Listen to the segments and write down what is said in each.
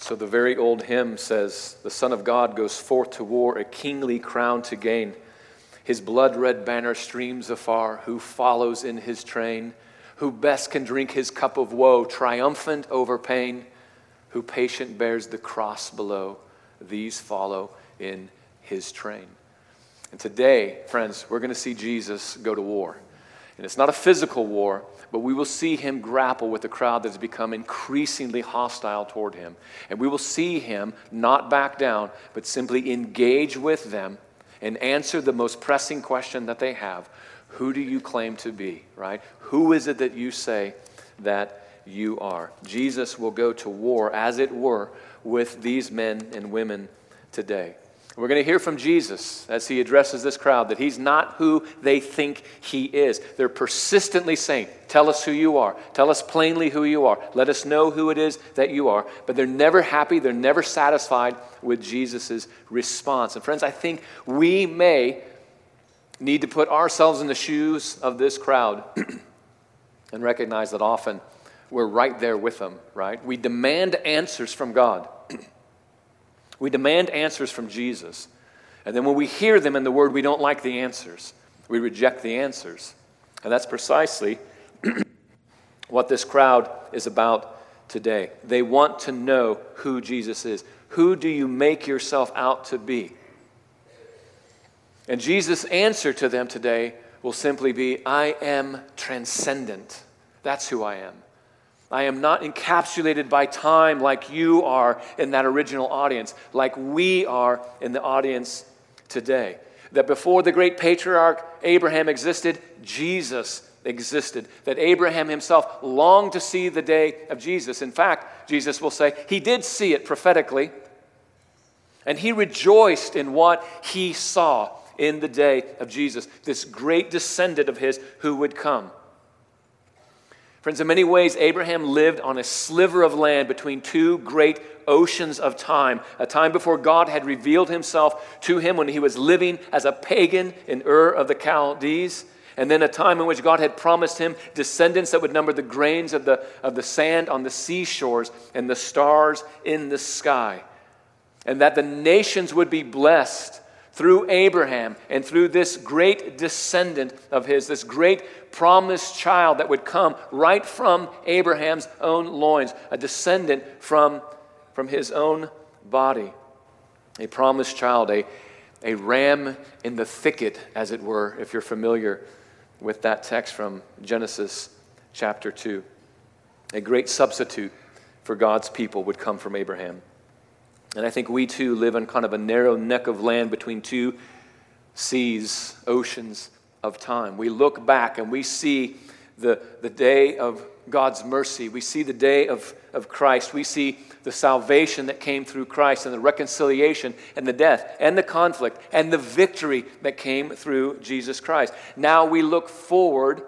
So the very old hymn says, the Son of God goes forth to war, a kingly crown to gain. His blood-red banner streams afar, who follows in his train, who best can drink his cup of woe, triumphant over pain, who patient bears the cross below, these follow in his train. And today, friends, we're going to see Jesus go to war. And it's not a physical war, but we will see him grapple with a crowd that has become increasingly hostile toward him. And we will see him not back down, but simply engage with them and answer the most pressing question that they have. Who do you claim to be, right? Who is it that you say that you are? Jesus will go to war, as it were, with these men and women today. We're going to hear from Jesus as he addresses this crowd that he's not who they think he is. They're persistently saying, tell us who you are. Tell us plainly who you are. Let us know who it is that you are. But they're never happy. They're never satisfied with Jesus' response. And friends, I think we may need to put ourselves in the shoes of this crowd and recognize that often we're right there with them, right? We demand answers from God. We demand answers from Jesus. And then when we hear them in the Word, we don't like the answers. We reject the answers. And that's precisely what this crowd is about today. They want to know who Jesus is. Who do you make yourself out to be? And Jesus' answer to them today will simply be, I am transcendent. That's who I am. I am not encapsulated by time like you are in that original audience, like we are in the audience today. That before the great patriarch Abraham existed, Jesus existed. That Abraham himself longed to see the day of Jesus. In fact, Jesus will say, he did see it prophetically, and he rejoiced in what he saw in the day of Jesus, this great descendant of his who would come. Friends, in many ways, Abraham lived on a sliver of land between two great oceans of time, a time before God had revealed himself to him when he was living as a pagan in Ur of the Chaldees, and then a time in which God had promised him descendants that would number the grains of the sand on the seashores and the stars in the sky, and that the nations would be blessed through Abraham and through this great descendant of his, this great promised child that would come right from Abraham's own loins, a descendant from his own body, a promised child, a ram in the thicket, as it were, if you're familiar with that text from Genesis chapter 2. A great substitute for God's people would come from Abraham. And I think we too live on kind of a narrow neck of land between two seas, oceans of time. We look back and we see the day of God's mercy. We see the day of Christ. We see the salvation that came through Christ and the reconciliation and the death and the conflict and the victory that came through Jesus Christ. Now we look forward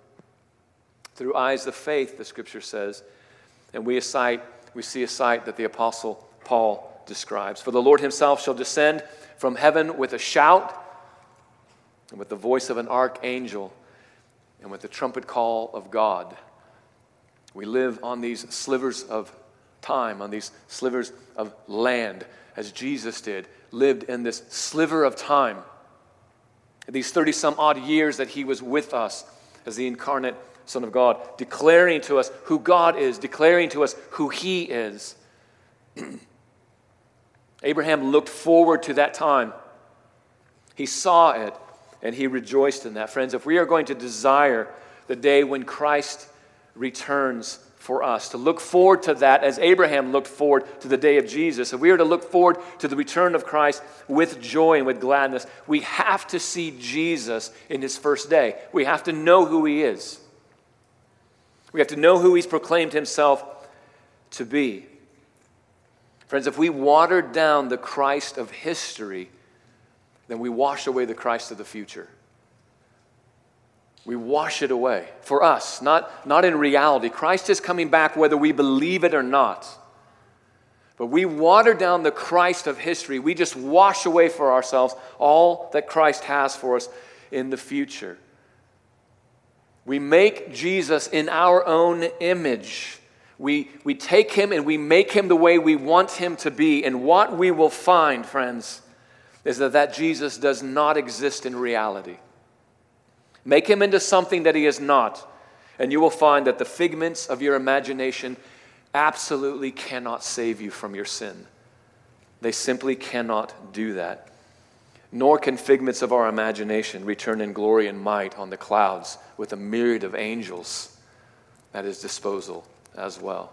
through eyes of faith, the Scripture says, and we see a sight that the Apostle Paul describes. For the Lord himself shall descend from heaven with a shout and with the voice of an archangel and with the trumpet call of God. We live on these slivers of time, on these slivers of land, as Jesus did, lived in this sliver of time. These 30-some odd years that he was with us as the incarnate Son of God, declaring to us who God is, declaring to us who he is. Abraham looked forward to that time. He saw it, and he rejoiced in that. Friends, if we are going to desire the day when Christ returns for us, to look forward to that as Abraham looked forward to the day of Jesus, if we are to look forward to the return of Christ with joy and with gladness, we have to see Jesus in his first day. We have to know who he is. We have to know who he's proclaimed himself to be. Friends, if we water down the Christ of history, then we wash away the Christ of the future. We wash it away. For us, not in reality. Christ is coming back whether we believe it or not. But we water down the Christ of history. We just wash away for ourselves all that Christ has for us in the future. We make Jesus in our own image. We take him and we make him the way we want him to be. And what we will find, friends, is that Jesus does not exist in reality. Make him into something that he is not, and you will find that the figments of your imagination absolutely cannot save you from your sin. They simply cannot do that. Nor can figments of our imagination return in glory and might on the clouds with a myriad of angels at his disposal as well.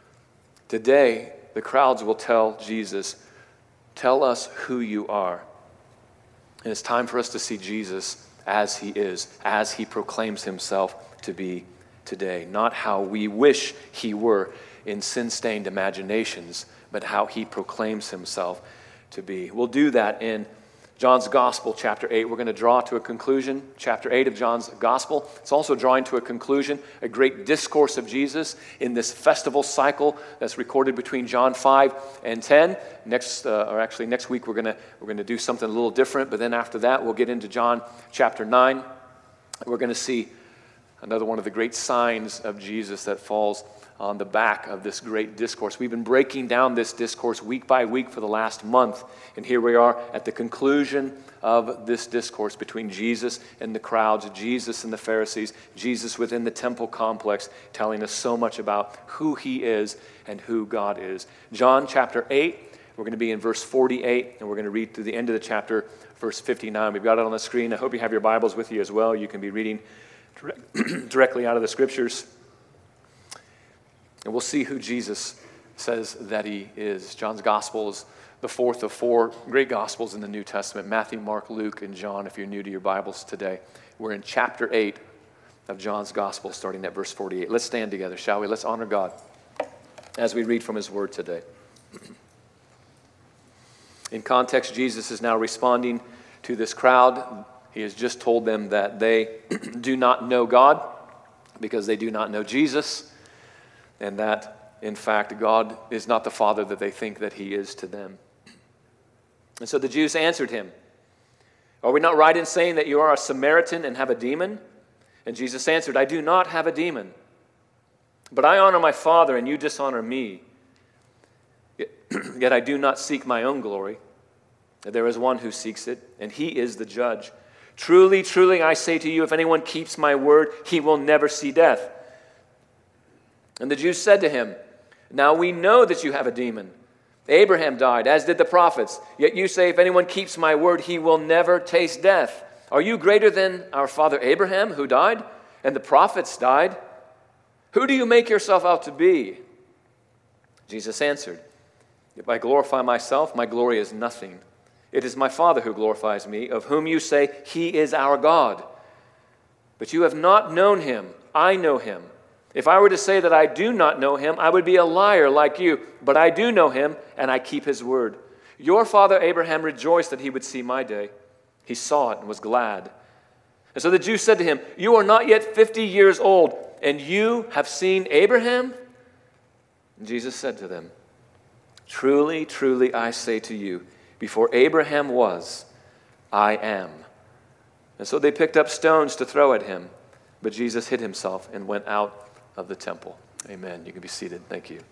Today, the crowds will tell Jesus, "Tell us who you are." And it's time for us to see Jesus as he is, as he proclaims himself to be today. Not how we wish he were in sin-stained imaginations, but how he proclaims himself to be. We'll do that in John's Gospel, chapter 8. We're going to draw to a conclusion, chapter 8 of John's Gospel. It's also drawing to a conclusion, a great discourse of Jesus in this festival cycle that's recorded between John 5 and 10. Next week we're going to do something a little different, but then after that we'll get into John chapter 9. We're going to see another one of the great signs of Jesus that falls on the back of this great discourse. We've been breaking down this discourse week by week for the last month, and here we are at the conclusion of this discourse between Jesus and the crowds, Jesus and the Pharisees, Jesus within the temple complex, telling us so much about who he is and who God is. John chapter 8, we're going to be in verse 48, and we're going to read through the end of the chapter, verse 59. We've got it on the screen. I hope you have your Bibles with you as well. You can be reading directly out of the Scriptures. And we'll see who Jesus says that he is. John's Gospel is the fourth of four great Gospels in the New Testament: Matthew, Mark, Luke, and John, if you're new to your Bibles today. We're in chapter 8 of John's Gospel, starting at verse 48. Let's stand together, shall we? Let's honor God as we read from his word today. In context, Jesus is now responding to this crowd. He has just told them that they do not know God because they do not know Jesus, and that, in fact, God is not the Father that they think that he is to them. And so the Jews answered him, "Are we not right in saying that you are a Samaritan and have a demon?" And Jesus answered, "I do not have a demon, but I honor my Father, and you dishonor me. Yet I do not seek my own glory. There is one who seeks it, and he is the judge. Truly, truly, I say to you, if anyone keeps my word, he will never see death." And the Jews said to him, "Now we know that you have a demon. Abraham died, as did the prophets. Yet you say, if anyone keeps my word, he will never taste death. Are you greater than our father Abraham, who died, and the prophets died? Who do you make yourself out to be?" Jesus answered, "If I glorify myself, my glory is nothing. It is my Father who glorifies me, of whom you say, he is our God. But you have not known him. I know him. If I were to say that I do not know him, I would be a liar like you. But I do know him, and I keep his word. Your father Abraham rejoiced that he would see my day. He saw it and was glad." And so the Jews said to him, "You are not yet 50 years old, and you have seen Abraham?" And Jesus said to them, "Truly, truly, I say to you, before Abraham was, I am." And so they picked up stones to throw at him, but Jesus hid himself and went out of the temple. Amen. You can be seated. Thank you.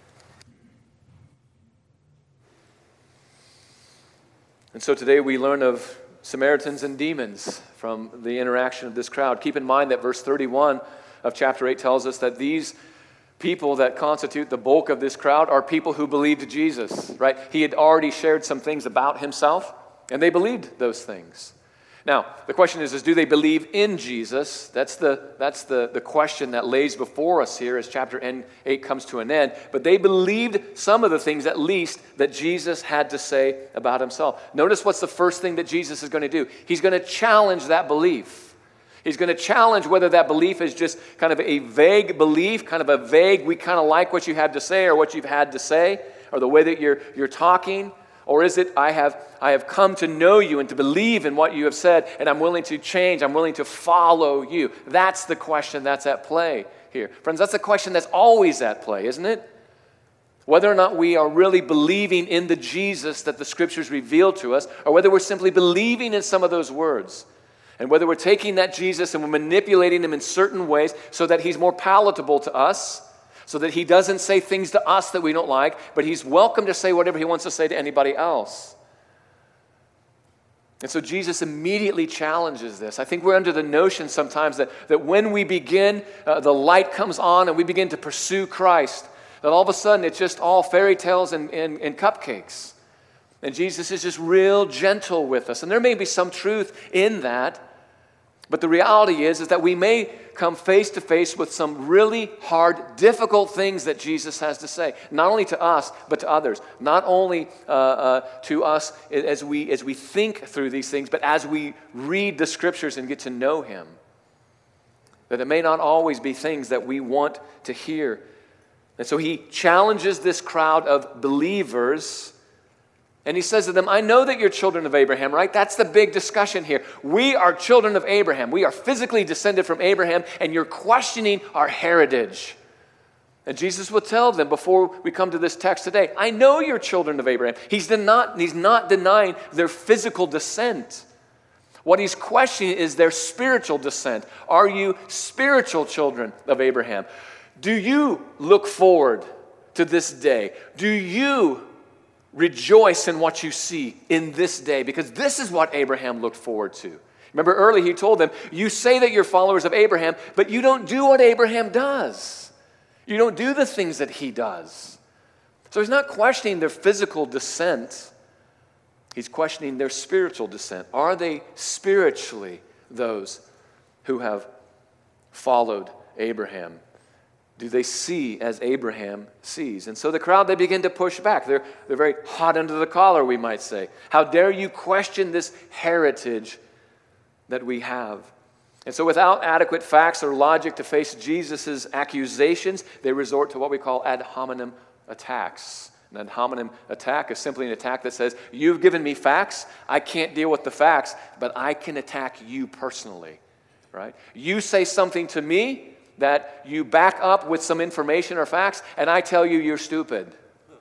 And so today we learn of Samaritans and demons from the interaction of this crowd. Keep in mind that verse 31 of chapter 8 tells us that these people that constitute the bulk of this crowd are people who believed Jesus, right? He had already shared some things about himself, and they believed those things. Now, the question is do they believe in Jesus? That's the question that lays before us here as chapter 8 comes to an end. But they believed some of the things, at least, that Jesus had to say about himself. Notice what's the first thing that Jesus is going to do. He's going to challenge that belief. He's going to challenge whether that belief is just kind of a vague belief, kind of a vague, we kind of like what you had to say or what you've had to say, or the way that you're talking. Or is it, I have come to know you and to believe in what you have said, and I'm willing to change, I'm willing to follow you. That's the question that's at play here. Friends, that's the question that's always at play, isn't it? Whether or not we are really believing in the Jesus that the Scriptures reveal to us, or whether we're simply believing in some of those words. And whether we're taking that Jesus and we're manipulating him in certain ways so that he's more palatable to us, so that he doesn't say things to us that we don't like, but he's welcome to say whatever he wants to say to anybody else. And so Jesus immediately challenges this. I think we're under the notion sometimes that when we begin, the light comes on and we begin to pursue Christ, that all of a sudden it's just all fairy tales and cupcakes. And Jesus is just real gentle with us. And there may be some truth in that, but the reality is that we may come face to face with some really hard, difficult things that Jesus has to say, not only to us, but to others. Not only to us as we think through these things, but as we read the Scriptures and get to know Him. That it may not always be things that we want to hear. And so He challenges this crowd of believers. And he says to them, I know that you're children of Abraham, right? That's the big discussion here. We are children of Abraham. We are physically descended from Abraham, and you're questioning our heritage. And Jesus will tell them before we come to this text today, I know you're children of Abraham. He's not denying their physical descent. What he's questioning is their spiritual descent. Are you spiritual children of Abraham? Do you look forward to this day? Do you rejoice in what you see in this day? Because this is what Abraham looked forward to. Remember earlier he told them, you say that you're followers of Abraham, but you don't do what Abraham does. You don't do the things that he does. So he's not questioning their physical descent. He's questioning their spiritual descent. Are they spiritually those who have followed Abraham? Do they see as Abraham sees? And so the crowd, they begin to push back. They're very hot under the collar, we might say. How dare you question this heritage that we have? And so without adequate facts or logic to face Jesus' accusations, they resort to what we call ad hominem attacks. An ad hominem attack is simply an attack that says, you've given me facts, I can't deal with the facts, but I can attack you personally. Right? You say something to me that you back up with some information or facts, and I tell you you're stupid.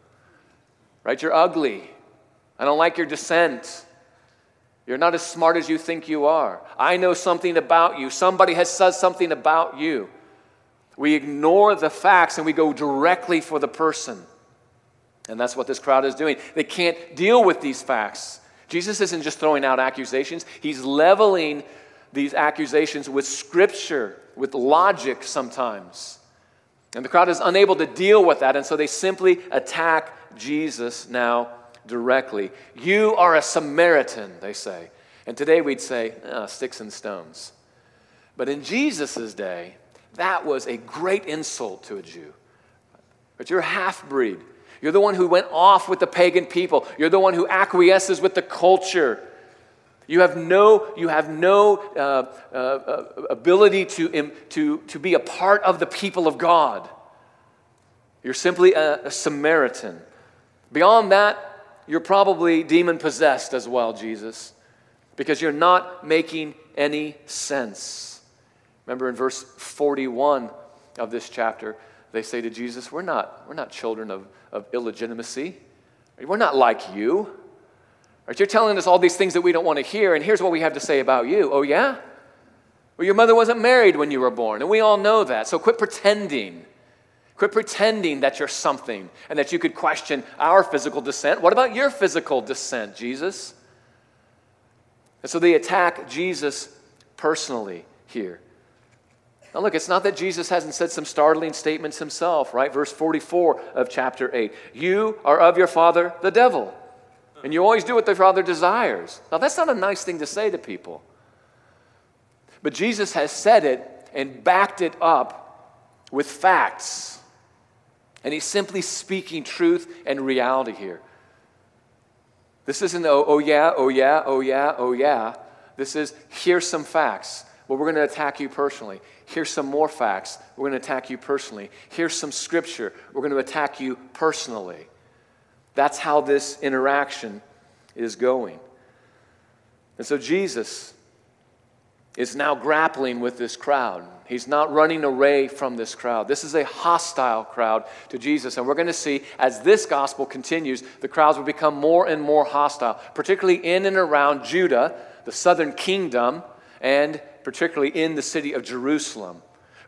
Right? You're ugly. I don't like your dissent. You're not as smart as you think you are. I know something about you. Somebody has said something about you. We ignore the facts and we go directly for the person. And that's what this crowd is doing. They can't deal with these facts. Jesus isn't just throwing out accusations. He's leveling these accusations with Scripture, with logic sometimes. And the crowd is unable to deal with that, and so they simply attack Jesus now directly. You are a Samaritan, they say. And today we'd say, sticks and stones. But in Jesus' day, that was a great insult to a Jew. But you're a half-breed. You're the one who went off with the pagan people. You're the one who acquiesces with the culture. You have no ability to be a part of the people of God. You're simply a Samaritan. Beyond that, you're probably demon-possessed as well, Jesus, because you're not making any sense. Remember in verse 41 of this chapter, they say to Jesus, we're not children of illegitimacy. We're not like you. Right, you're telling us all these things that we don't want to hear, and here's what we have to say about you. Oh, yeah? Well, your mother wasn't married when you were born, and we all know that. So quit pretending. Quit pretending that you're something and that you could question our physical descent. What about your physical descent, Jesus? And so they attack Jesus personally here. Now look, it's not that Jesus hasn't said some startling statements himself, right? Verse 44 of chapter 8. You are of your father, the devil, and you always do what the father desires. Now that's not a nice thing to say to people. But Jesus has said it and backed it up with facts. And he's simply speaking truth and reality here. This isn't, oh yeah, oh yeah, oh yeah, oh yeah. This is, here's some facts. Well, we're going to attack you personally. Here's some more facts. We're going to attack you personally. Here's some scripture. We're going to attack you personally. That's how this interaction is going. And so Jesus is now grappling with this crowd. He's not running away from this crowd. This is a hostile crowd to Jesus. And we're going to see as this gospel continues, the crowds will become more and more hostile, particularly in and around Judah, the southern kingdom, and particularly in the city of Jerusalem.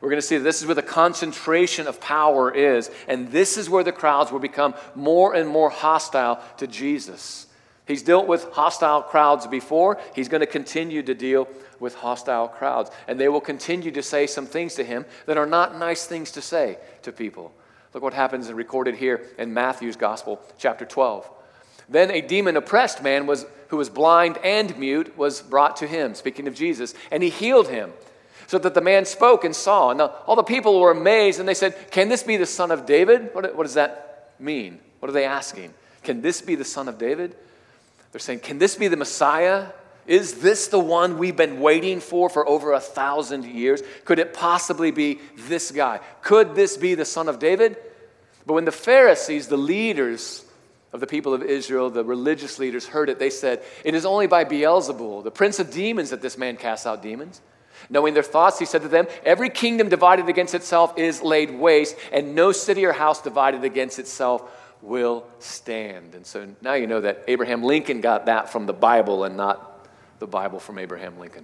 We're going to see that this is where the concentration of power is, and this is where the crowds will become more and more hostile to Jesus. He's dealt with hostile crowds before. He's going to continue to deal with hostile crowds, and they will continue to say some things to him that are not nice things to say to people. Look what happens and recorded here in Matthew's Gospel, chapter 12. Then a demon-oppressed man who was blind and mute was brought to him, speaking of Jesus, and he healed him, so that the man spoke and saw. And all the people were amazed, and they said, "Can this be the son of David?" What does that mean? What are they asking? Can this be the son of David? They're saying, can this be the Messiah? Is this the one we've been waiting for over 1,000 years? Could it possibly be this guy? Could this be the son of David? But when the Pharisees, the leaders of the people of Israel, the religious leaders, heard it, they said, "It is only by Beelzebul, the prince of demons, that this man casts out demons." Knowing their thoughts, he said to them, "Every kingdom divided against itself is laid waste, and no city or house divided against itself will stand." And so now you know that Abraham Lincoln got that from the Bible and not the Bible from Abraham Lincoln.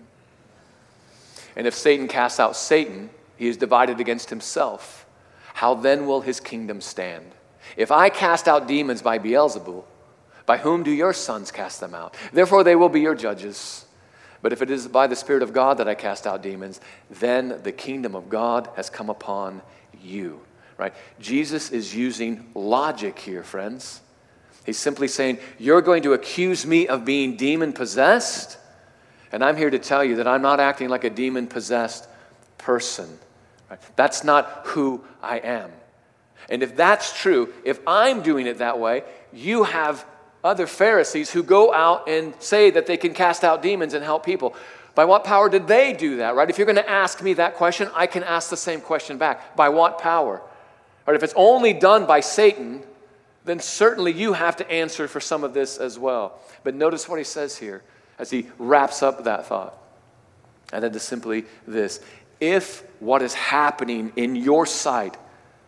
And if Satan casts out Satan, he is divided against himself. How then will his kingdom stand? If I cast out demons by Beelzebul, by whom do your sons cast them out? Therefore they will be your judges. But if it is by the Spirit of God that I cast out demons, then the kingdom of God has come upon you. Right? Jesus is using logic here, friends. He's simply saying, you're going to accuse me of being demon-possessed, and I'm here to tell you that I'm not acting like a demon-possessed person. Right? That's not who I am. And if that's true, if I'm doing it that way, you have other Pharisees who go out and say that they can cast out demons and help people. By what power did they do that, right? If you're going to ask me that question, I can ask the same question back. By what power? Or if it's only done by Satan, then certainly you have to answer for some of this as well. But notice what he says here as he wraps up that thought. And it is simply this: if what is happening in your sight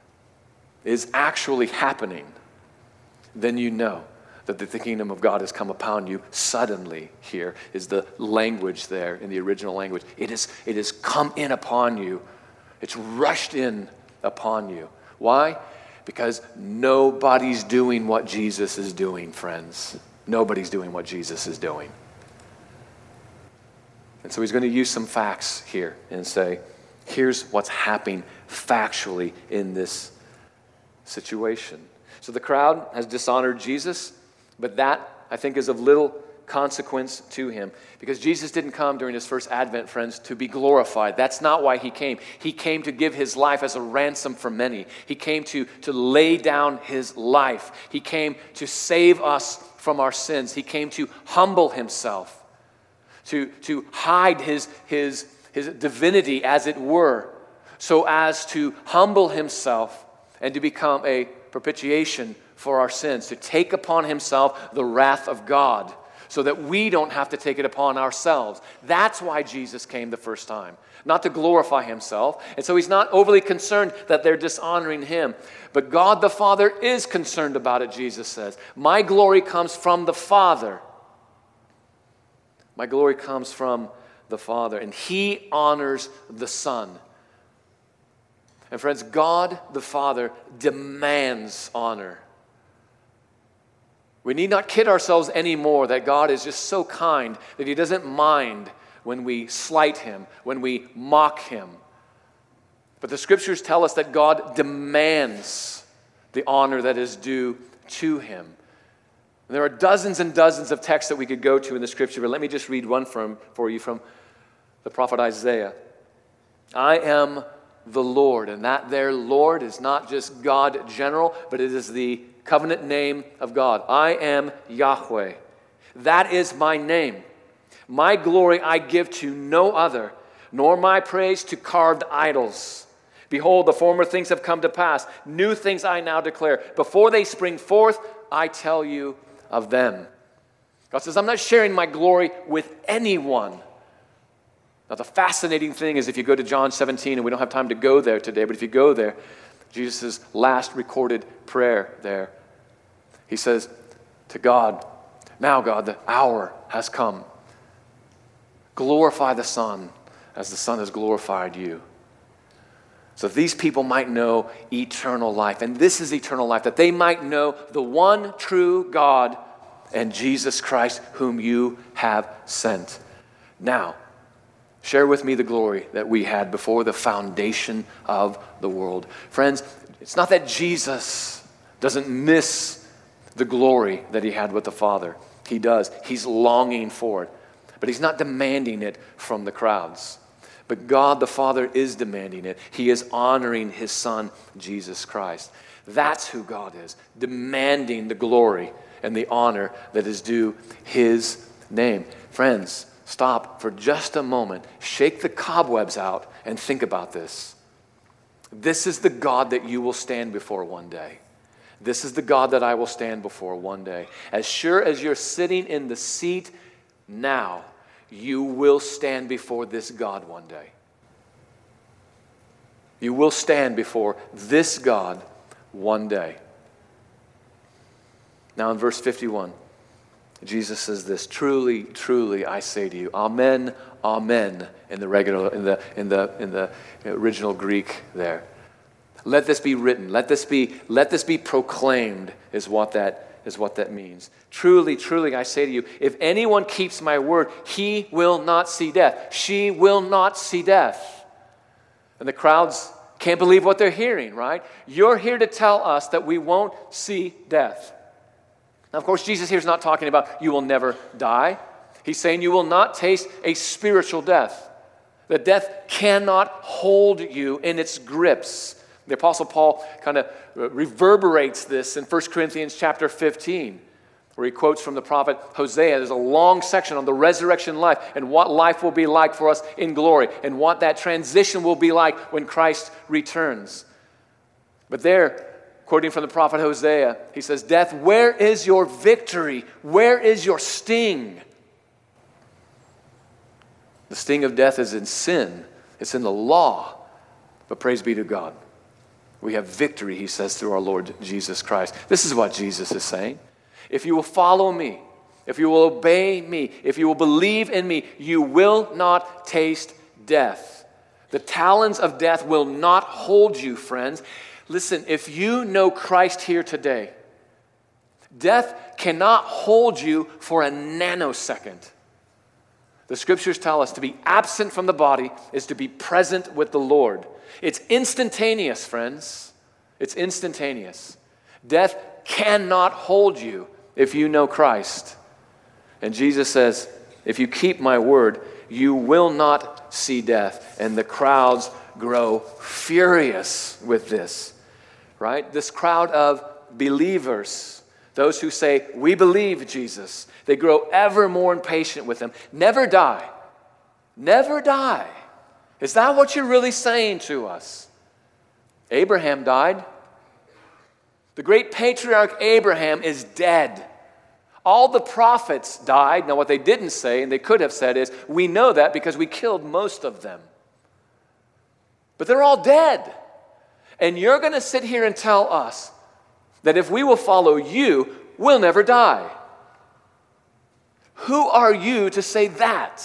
is actually happening, then you know that the kingdom of God has come upon you suddenly. Here is the language there in the original language. It is come in upon you. It's rushed in upon you. Why? Because nobody's doing what Jesus is doing, friends. Nobody's doing what Jesus is doing. And so he's going to use some facts here and say, here's what's happening factually in this situation. So the crowd has dishonored Jesus, but that, I think, is of little consequence to him, because Jesus didn't come during his first advent, friends, to be glorified. That's not why he came. He came to give his life as a ransom for many. He came to lay down his life. He came to save us from our sins. He came to humble himself, to hide his divinity, as it were, so as to humble himself and to become a propitiation for our sins, to take upon himself the wrath of God, so that we don't have to take it upon ourselves. That's why Jesus came the first time, not to glorify himself. And so he's not overly concerned that they're dishonoring him. But God the Father is concerned about it, Jesus says. My glory comes from the Father. My glory comes from the Father, and he honors the Son. And friends, God the Father demands honor. We need not kid ourselves anymore that God is just so kind that he doesn't mind when we slight him, when we mock him. But the scriptures tell us that God demands the honor that is due to him. And there are dozens and dozens of texts that we could go to in the scripture, but let me just read one for you from the prophet Isaiah. I am the Lord, and that there Lord is not just God general, but it is the covenant name of God. I am Yahweh. That is my name. My glory I give to no other, nor my praise to carved idols. Behold, the former things have come to pass. New things I now declare. Before they spring forth, I tell you of them. God says, I'm not sharing my glory with anyone. Now, the fascinating thing is, if you go to John 17, and we don't have time to go there today, but if you go there, Jesus' last recorded prayer there, he says to God, now God, the hour has come. Glorify the Son as the Son has glorified you. So these people might know eternal life. And this is eternal life, that they might know the one true God and Jesus Christ, whom you have sent. Now, share with me the glory that we had before the foundation of the world. Friends, it's not that Jesus doesn't miss the glory that he had with the Father. He does. He's longing for it. But he's not demanding it from the crowds. But God the Father is demanding it. He is honoring his Son, Jesus Christ. That's who God is, demanding the glory and the honor that is due his name. Friends, stop for just a moment, shake the cobwebs out, and think about this. This is the God that you will stand before one day. This is the God that I will stand before one day. As sure as you're sitting in the seat now, you will stand before this God one day. You will stand before this God one day. Now in verse 51, Jesus says this, truly, truly, I say to you, amen, amen, in the original Greek there. Let this be written. Let this be proclaimed is what that means. Truly, truly, I say to you, if anyone keeps my word, he will not see death. She will not see death. And the crowds can't believe what they're hearing, right? You're here to tell us that we won't see death. Now, of course, Jesus here is not talking about you will never die. He's saying you will not taste a spiritual death. That death cannot hold you in its grips. The Apostle Paul kind of reverberates this in 1 Corinthians chapter 15, where he quotes from the prophet Hosea. There's a long section on the resurrection life and what life will be like for us in glory and what that transition will be like when Christ returns. But there, quoting from the prophet Hosea, he says, death, where is your victory? Where is your sting? The sting of death is in sin. It's in the law. But praise be to God. We have victory, he says, through our Lord Jesus Christ. This is what Jesus is saying. If you will follow me, if you will obey me, if you will believe in me, you will not taste death. The talons of death will not hold you, friends. Listen, if you know Christ here today, death cannot hold you for a nanosecond. The scriptures tell us to be absent from the body is to be present with the Lord. It's instantaneous, friends. It's instantaneous. Death cannot hold you if you know Christ. And Jesus says, if you keep my word, you will not see death. And the crowds grow furious with this, right? This crowd of believers, those who say, we believe Jesus, they grow ever more impatient with him. Never die. Never die. Is that what you're really saying to us? Abraham died. The great patriarch Abraham is dead. All the prophets died. Now what they didn't say, and they could have said, is we know that because we killed most of them. But they're all dead. And you're going to sit here and tell us that if we will follow you, we'll never die. Who are you to say that?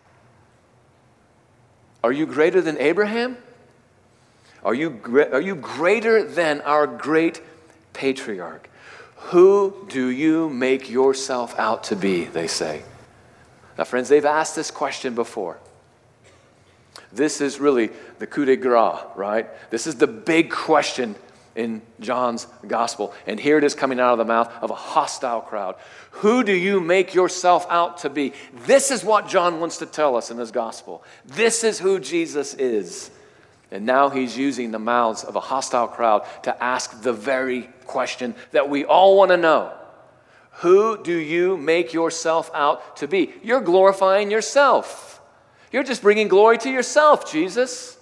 Are you greater than Abraham? Are you greater than our great patriarch? Who do you make yourself out to be, they say. Now, friends, they've asked this question before. This is really the coup de grace, right? This is the big question in John's gospel. And here it is coming out of the mouth of a hostile crowd. Who do you make yourself out to be? This is what John wants to tell us in his gospel. This is who Jesus is. And now he's using the mouths of a hostile crowd to ask the very question that we all want to know. Who do you make yourself out to be? You're glorifying yourself. You're just bringing glory to yourself, Jesus.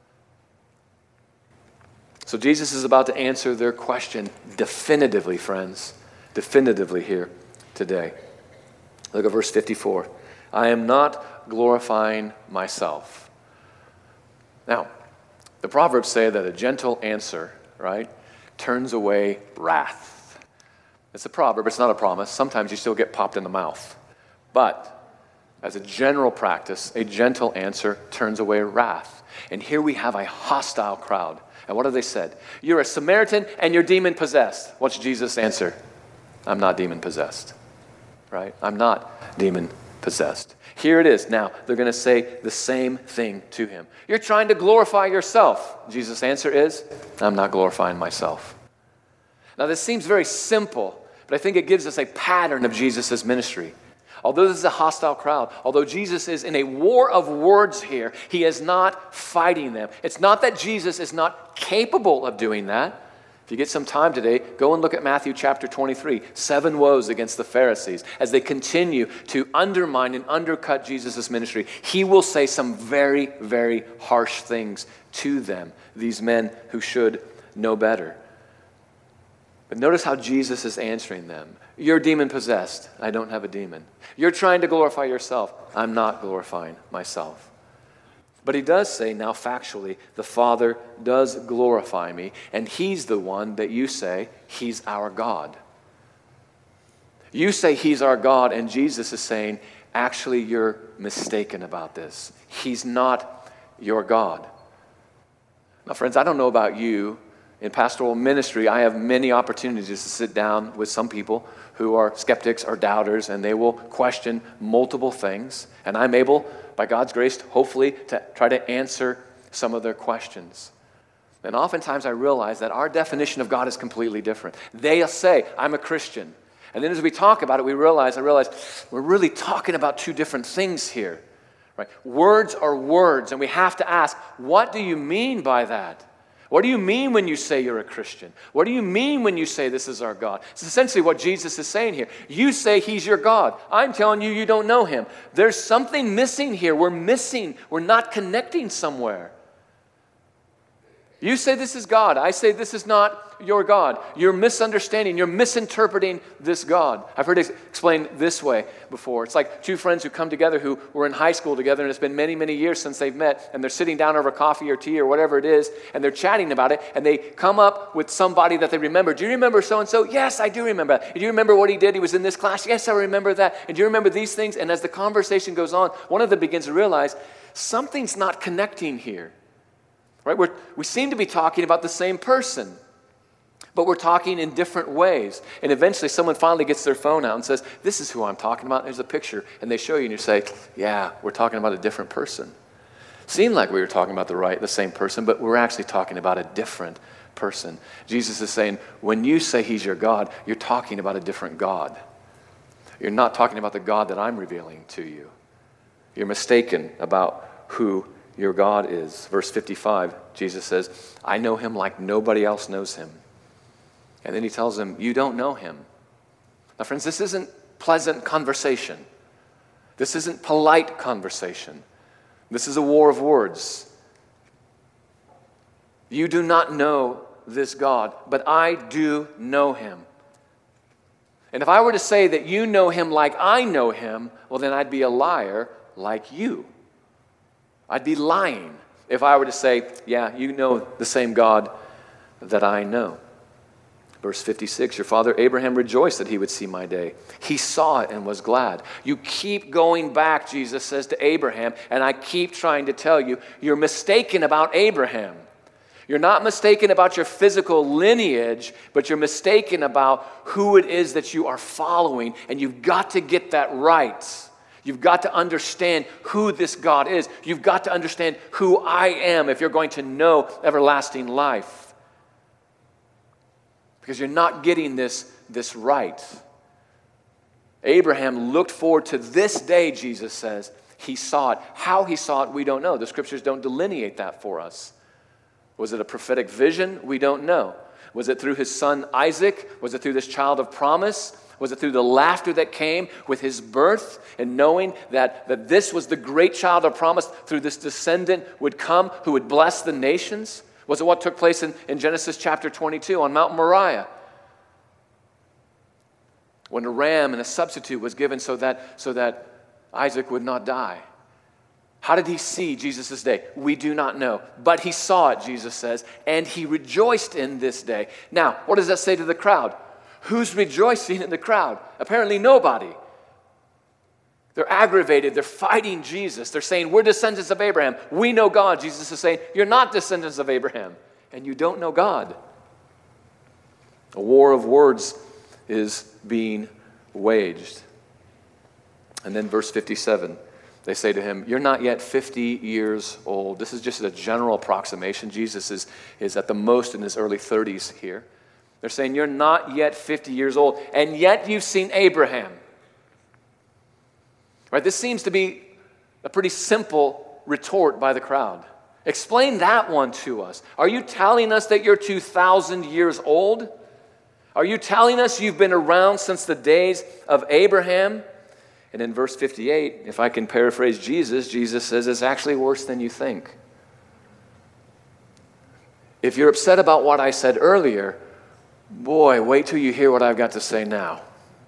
So Jesus is about to answer their question definitively, friends. Definitively here today. Look at verse 54. I am not glorifying myself. Now, the Proverbs say that a gentle answer, right, turns away wrath. It's a proverb, it's not a promise. Sometimes you still get popped in the mouth. But As a general practice, a gentle answer turns away wrath. And here we have a hostile crowd. And what have they said? You're a Samaritan and you're demon-possessed. What's Jesus' answer? I'm not demon-possessed. Right? I'm not demon-possessed. Here it is. Now, they're going to say the same thing to him. You're trying to glorify yourself. Jesus' answer is, I'm not glorifying myself. Now, this seems very simple, but I think it gives us a pattern of Jesus' ministry. Although this is a hostile crowd, although Jesus is in a war of words here, he is not fighting them. It's not that Jesus is not capable of doing that. If you get some time today, go and look at Matthew chapter 23, 7 woes against the Pharisees. As they continue to undermine and undercut Jesus' ministry, he will say some very, very harsh things to them, these men who should know better. But notice how Jesus is answering them. You're demon-possessed. I don't have a demon. You're trying to glorify yourself. I'm not glorifying myself. But he does say, now factually, the Father does glorify me, and he's the one that you say, he's our God. You say he's our God, and Jesus is saying, actually, you're mistaken about this. He's not your God. Now, friends, I don't know about you. In pastoral ministry, I have many opportunities to sit down with some people who are skeptics or doubters, and they will question multiple things. And I'm able, by God's grace, hopefully, to try to answer some of their questions. And oftentimes I realize that our definition of God is completely different. They'll say, I'm a Christian. And then as we talk about it, I realize we're really talking about two different things here. Right? Words are words, and we have to ask, what do you mean by that? What do you mean when you say you're a Christian? What do you mean when you say this is our God? It's essentially what Jesus is saying here. You say he's your God. I'm telling you, you don't know him. There's something missing here. We're not connecting somewhere. You say this is God. I say this is not your God. You're misunderstanding. You're misinterpreting this God. I've heard it explained this way before. It's like two friends who come together who were in high school together, and it's been many, many years since they've met, and they're sitting down over coffee or tea or whatever it is, and they're chatting about it, and they come up with somebody that they remember. Do you remember so-and-so? Yes, I do remember that. Do you remember what he did? He was in this class. Yes, I remember that. And do you remember these things? And as the conversation goes on, one of them begins to realize something's not connecting here. Right? We seem to be talking about the same person, but we're talking in different ways. And eventually someone finally gets their phone out and says, this is who I'm talking about. There's a picture. And they show you and you say, yeah, we're talking about a different person. Seemed like we were talking about the same person, but we're actually talking about a different person. Jesus is saying, when you say he's your God, you're talking about a different God. You're not talking about the God that I'm revealing to you. You're mistaken about who your God is. Verse 55, Jesus says, I know him like nobody else knows him. And then he tells them, you don't know him. Now, friends, this isn't pleasant conversation. This isn't polite conversation. This is a war of words. You do not know this God, but I do know him. And if I were to say that you know him like I know him, well, then I'd be a liar like you. I'd be lying if I were to say, yeah, you know the same God that I know. Verse 56, your father Abraham rejoiced that he would see my day. He saw it and was glad. You keep going back, Jesus says to Abraham, and I keep trying to tell you, you're mistaken about Abraham. You're not mistaken about your physical lineage, but you're mistaken about who it is that you are following, and you've got to get that right. You've got to understand who this God is. You've got to understand who I am if you're going to know everlasting life. Because you're not getting this right. Abraham looked forward to this day, Jesus says. He saw it. How he saw it, we don't know. The scriptures don't delineate that for us. Was it a prophetic vision? We don't know. Was it through his son Isaac? Was it through this child of promise? Was it through the laughter that came with his birth and knowing that this was the great child of promise through this descendant would come who would bless the nations? Was it what took place in Genesis chapter 22 on Mount Moriah? When a ram and a substitute was given so that Isaac would not die. How did he see Jesus' day? We do not know. But he saw it, Jesus says, and he rejoiced in this day. Now, what does that say to the crowd? Who's rejoicing in the crowd? Apparently nobody. They're aggravated. They're fighting Jesus. They're saying, we're descendants of Abraham. We know God. Jesus is saying, you're not descendants of Abraham, and you don't know God. A war of words is being waged. And then verse 57, they say to him, you're not yet 50 years old. This is just a general approximation. Jesus is at the most in his early 30s here. They're saying, you're not yet 50 years old, and yet you've seen Abraham. Right? This seems to be a pretty simple retort by the crowd. Explain that one to us. Are you telling us that you're 2,000 years old? Are you telling us you've been around since the days of Abraham? And in verse 58, if I can paraphrase Jesus, Jesus says it's actually worse than you think. If you're upset about what I said earlier, boy, wait till you hear what I've got to say now.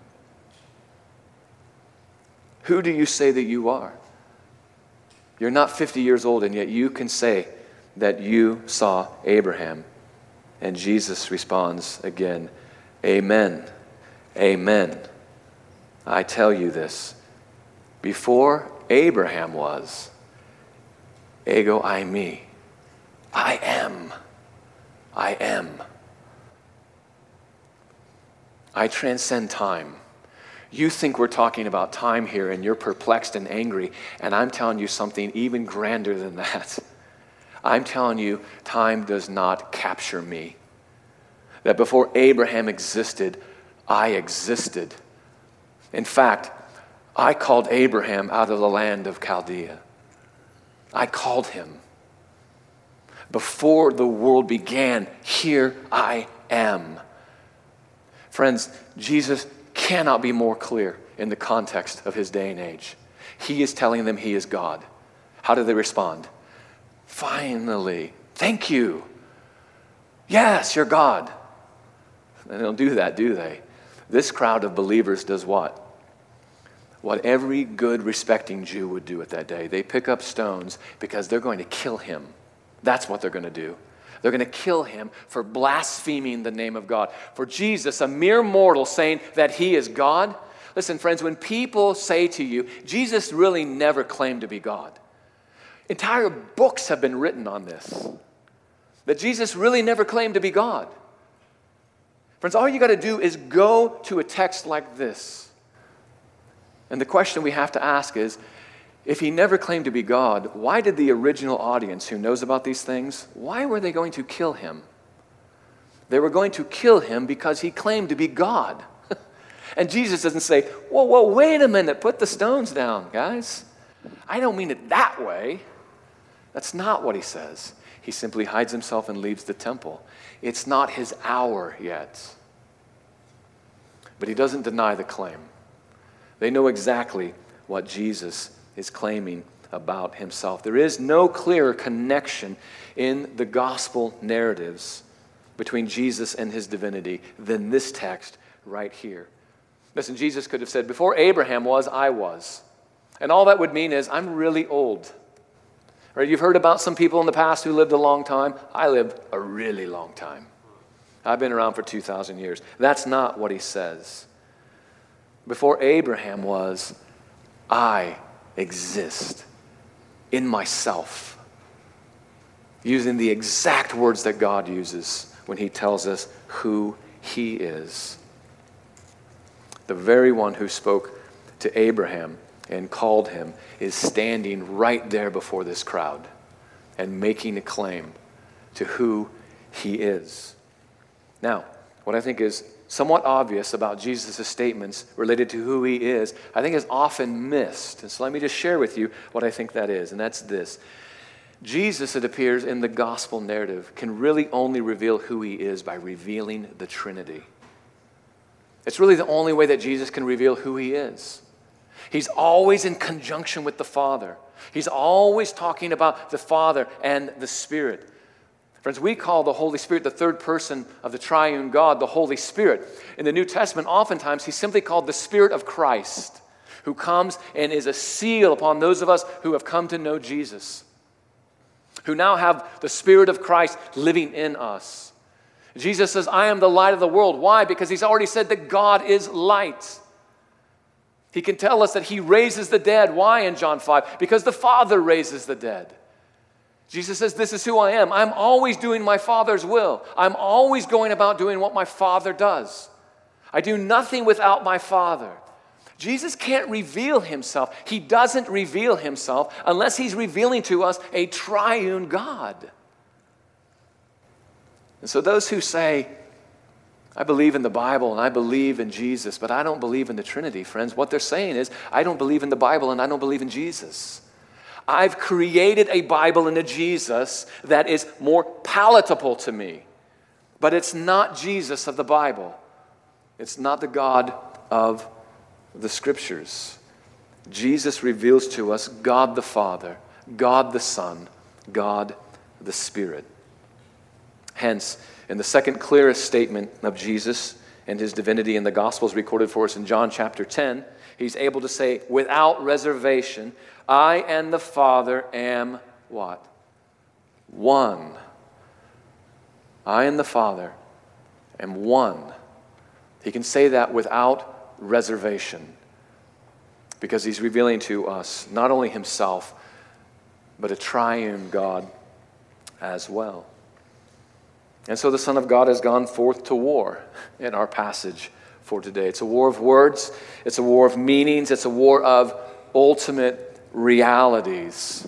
Who do you say that you are? You're not 50 years old, and yet you can say that you saw Abraham. And Jesus responds again, amen, amen. I tell you this, before Abraham was, ego eimi, I am. I transcend time. You think we're talking about time here, and you're perplexed and angry, and I'm telling you something even grander than that. I'm telling you, time does not capture me. That before Abraham existed, I existed. In fact, I called Abraham out of the land of Chaldea. I called him. Before the world began, here I am. Friends, Jesus cannot be more clear in the context of his day and age. He is telling them he is God. How do they respond? Finally, thank you. Yes, you're God. They don't do that, do they? This crowd of believers does what? What every good, respecting Jew would do at that day. They pick up stones because they're going to kill him. That's what they're going to do. They're going to kill him for blaspheming the name of God. For Jesus, a mere mortal, saying that he is God. Listen, friends, when people say to you, Jesus really never claimed to be God. Entire books have been written on this. That Jesus really never claimed to be God. Friends, all you got to do is go to a text like this. And the question we have to ask is, if he never claimed to be God, why did the original audience who knows about these things, why were they going to kill him? They were going to kill him because he claimed to be God. And Jesus doesn't say, whoa, wait a minute, put the stones down, guys. I don't mean it that way. That's not what he says. He simply hides himself and leaves the temple. It's not his hour yet. But he doesn't deny the claim. They know exactly what Jesus is claiming about himself. There is no clearer connection in the gospel narratives between Jesus and his divinity than this text right here. Listen, Jesus could have said, before Abraham was, I was. And all that would mean is, I'm really old. Right? You've heard about some people in the past who lived a long time. I lived a really long time. I've been around for 2,000 years. That's not what he says. Before Abraham was, I exist in myself. Using the exact words that God uses when he tells us who he is. The very one who spoke to Abraham and called him is standing right there before this crowd and making a claim to who he is. Now, what I think is somewhat obvious about Jesus' statements related to who he is, I think is often missed. And so let me just share with you what I think that is, and that's this. Jesus, it appears in the gospel narrative, can really only reveal who he is by revealing the Trinity. It's really the only way that Jesus can reveal who he is. He's always in conjunction with the Father. He's always talking about the Father and the Spirit. Friends, we call the Holy Spirit the third person of the triune God, the Holy Spirit. In the New Testament, oftentimes he's simply called the Spirit of Christ, who comes and is a seal upon those of us who have come to know Jesus, who now have the Spirit of Christ living in us. Jesus says, I am the light of the world. Why? Because he's already said that God is light. He can tell us that he raises the dead. Why in John 5? Because the Father raises the dead. Jesus says, this is who I am. I'm always doing my Father's will. I'm always going about doing what my Father does. I do nothing without my Father. Jesus can't reveal himself. He doesn't reveal himself unless he's revealing to us a triune God. And so those who say, I believe in the Bible and I believe in Jesus, but I don't believe in the Trinity, friends, what they're saying is, I don't believe in the Bible and I don't believe in Jesus. I've created a Bible and a Jesus that is more palatable to me, but it's not Jesus of the Bible. It's not the God of the Scriptures. Jesus reveals to us God the Father, God the Son, God the Spirit. Hence, in the second clearest statement of Jesus and his divinity in the Gospels recorded for us in John chapter 10, he's able to say without reservation, I and the Father am what? One. I and the Father am one. He can say that without reservation because he's revealing to us not only himself, but a triune God as well. And so the Son of God has gone forth to war in our passage for today. It's a war of words. It's a war of meanings. It's a war of ultimate realities.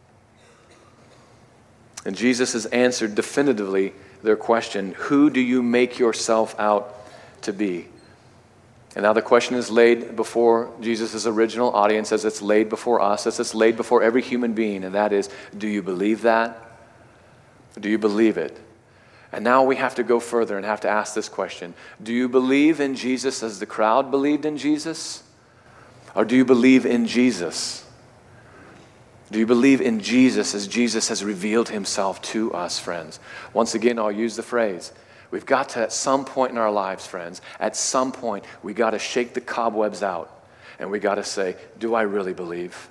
And Jesus has answered definitively their question, who do you make yourself out to be? And now the question is laid before Jesus' original audience as it's laid before us, as it's laid before every human being, and that is, do you believe that? Do you believe it? And now we have to go further and have to ask this question. Do you believe in Jesus as the crowd believed in Jesus? Or do you believe in Jesus? Do you believe in Jesus as Jesus has revealed himself to us, friends? Once again, I'll use the phrase. We've got to, at some point in our lives, friends, at some point, we got to shake the cobwebs out. And we got to say, do I really believe?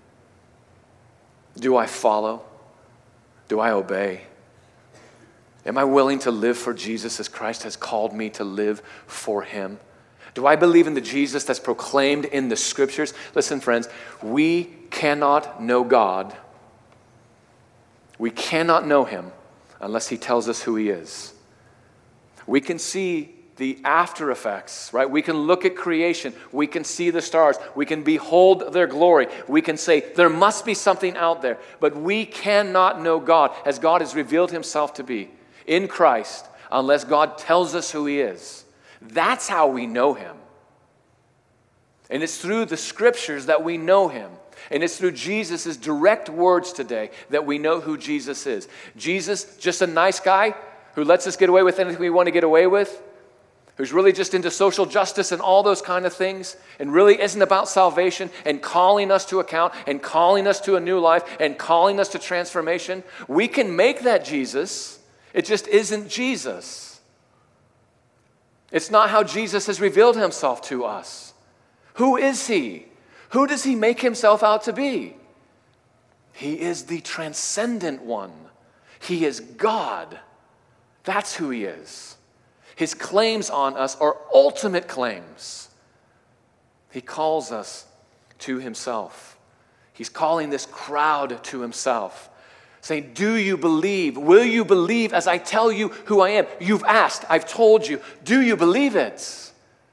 Do I follow? Do I obey? Am I willing to live for Jesus as Christ has called me to live for him? Do I believe in the Jesus that's proclaimed in the Scriptures? Listen, friends, we cannot know God. We cannot know him unless he tells us who he is. We can see the after effects, right? We can look at creation. We can see the stars. We can behold their glory. We can say, there must be something out there. But we cannot know God as God has revealed himself to be in Christ unless God tells us who he is. That's how we know him. And it's through the Scriptures that we know him. And it's through Jesus' direct words today that we know who Jesus is. Jesus, just a nice guy who lets us get away with anything we want to get away with, who's really just into social justice and all those kind of things, and really isn't about salvation and calling us to account and calling us to a new life and calling us to transformation. We can make that Jesus. It just isn't Jesus. It's not how Jesus has revealed himself to us. Who is he? Who does he make himself out to be? He is the transcendent one. He is God. That's who he is. His claims on us are ultimate claims. He calls us to himself. He's calling this crowd to himself, saying, do you believe? Will you believe as I tell you who I am? You've asked, I've told you. Do you believe it?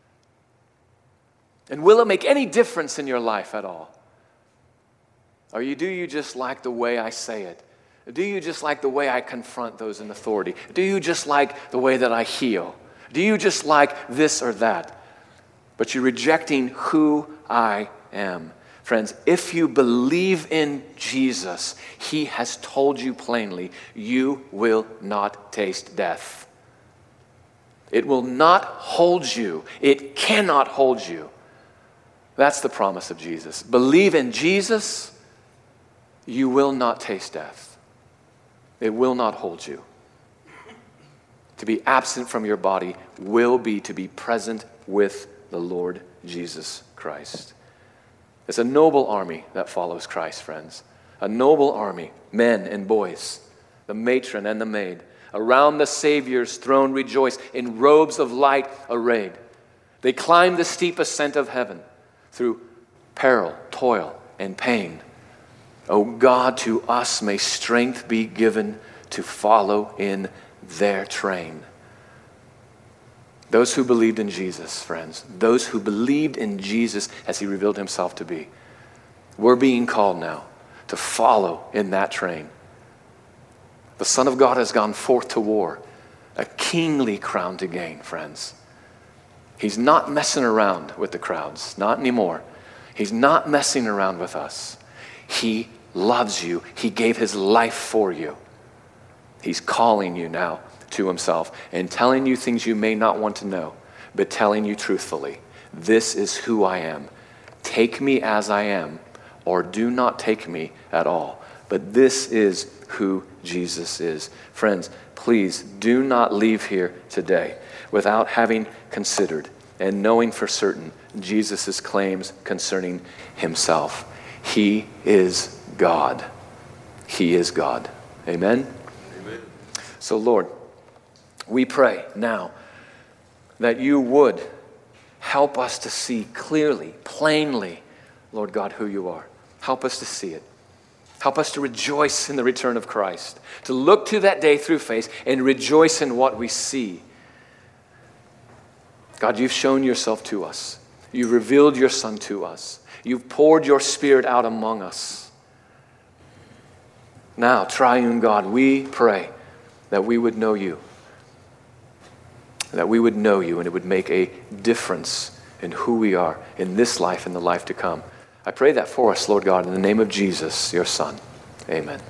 And will it make any difference in your life at all? Or do you just like the way I say it? Do you just like the way I confront those in authority? Do you just like the way that I heal? Do you just like this or that? But you're rejecting who I am. Friends, if you believe in Jesus, he has told you plainly, you will not taste death. It will not hold you. It cannot hold you. That's the promise of Jesus. Believe in Jesus, you will not taste death. It will not hold you. To be absent from your body will be to be present with the Lord Jesus Christ. It's a noble army that follows Christ, friends. A noble army, men and boys, the matron and the maid. Around the Savior's throne rejoice, in robes of light arrayed. They climb the steep ascent of heaven. through peril, toil, and pain. O God, to us may strength be given to follow in their train. Those who believed in Jesus, friends, those who believed in Jesus as he revealed himself to be, we're being called now to follow in that train. The Son of God has gone forth to war, a kingly crown to gain, friends. He's not messing around with the crowds, not anymore. He's not messing around with us. He loves you. He gave his life for you. He's calling you now to himself and telling you things you may not want to know, but telling you truthfully, this is who I am. Take me as I am, or do not take me at all. But this is who Jesus is. Friends, please do not leave here today without having considered and knowing for certain Jesus' claims concerning himself. He is God. He is God. Amen? Amen. So, Lord, we pray now that you would help us to see clearly, plainly, Lord God, who you are. Help us to see it. Help us to rejoice in the return of Christ, to look to that day through faith and rejoice in what we see. God, you've shown yourself to us. You've revealed your Son to us. You've poured your Spirit out among us. Now, triune God, we pray that we would know you. That we would know you and it would make a difference in who we are in this life and the life to come. I pray that for us, Lord God, in the name of Jesus, your Son. Amen.